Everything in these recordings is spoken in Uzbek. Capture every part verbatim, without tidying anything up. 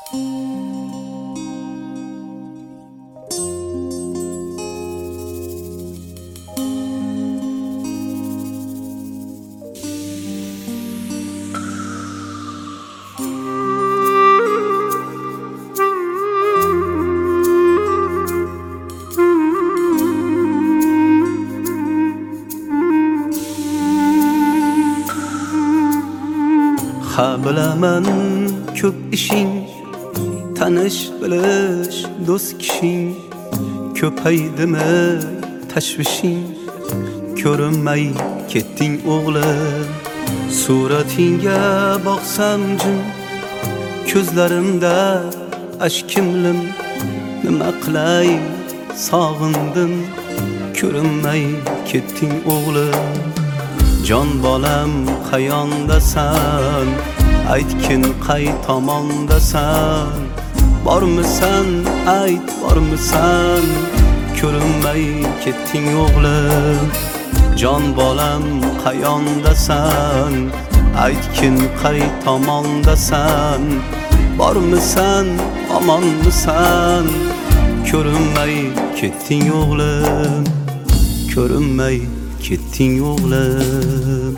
Ha bilaman ko'p ishing, tanish bilish do'st kishing, ko'paydimi tashvishing, ko'rinmay ketding o'g'lim. Suratingga boqsam jim, ko'zlarimda ashkimlim, nima qilay sog'indim, ko'rinmay ketding o'g'lim. Jon bolam qayondasan, aytgin qay tomondasan, bormisan ayt bormisan, ko'rinmay ketding o'g'lim. Jon bolam qayondasan, aytgin qay tomondasan, bormisan omonmisan, ko'rinmay ketding o'g'lim, ko'rinmay ketding o'g'lim.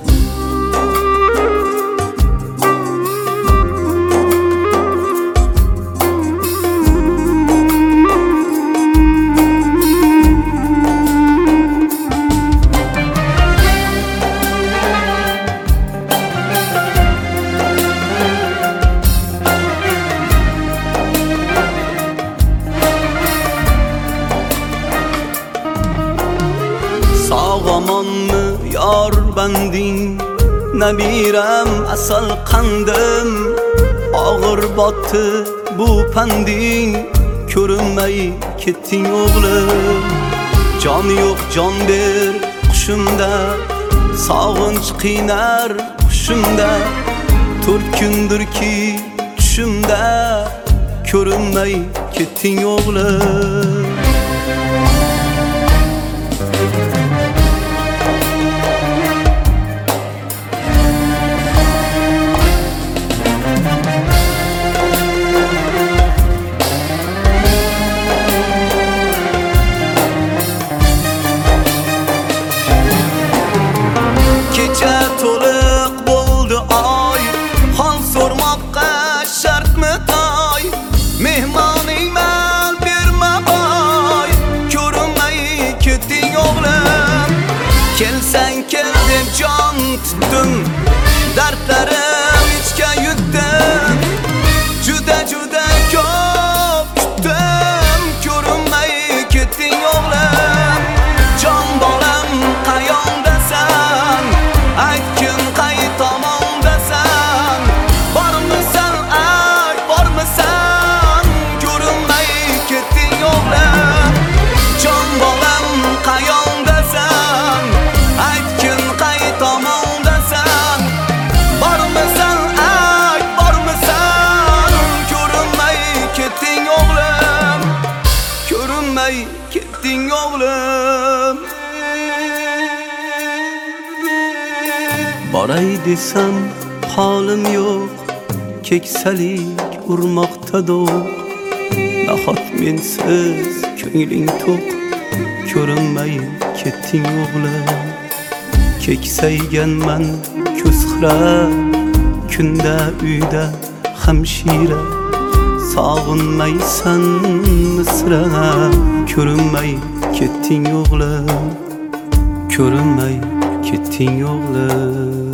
Sağamanmı yar bending, nabiram asal qandim, ağır battı bu pending, ko'rinmay ketding o'g'lim. Jon yo'q jon ber qushimda, sog'inch qiynar qushimda, to'rt kundirki tushimda, ko'rinmay ketding o'g'lim. Kecha to'liq bo'ldi oy, hol so'rmoqqa shartmi toy, mehmoningman berma boy, ko'rinmay ketding o'g'lim. Kelsang kel deb jon tutdim, dardlarim ichga yutdim, juda juda ko'p kutdim, ko'rinmay ketding o'g'lim. Jon bolam qayondasan, aytgin qay tomondasan, bormisan ay bormisan, ko'rinmay ketding o'g'lim. Jon bolam qayondasan, aytgin qay tomondasan, bormisan ay bormisan, ko'rinmay ketding o'g'lim, ko'rinmay ketding o'g'lim. Boray desam holim yo'q, keksalik urmoqda do'q, nahot mensiz ko'ngling to'q, ko'rinmay ketding o'g'lim. Keksayganman ko'zxira, kunda uyda hamshira, sog'inmaysan misra, ko'rinmay ketding o'g'lim, ko'rinmay ketding o'g'lim.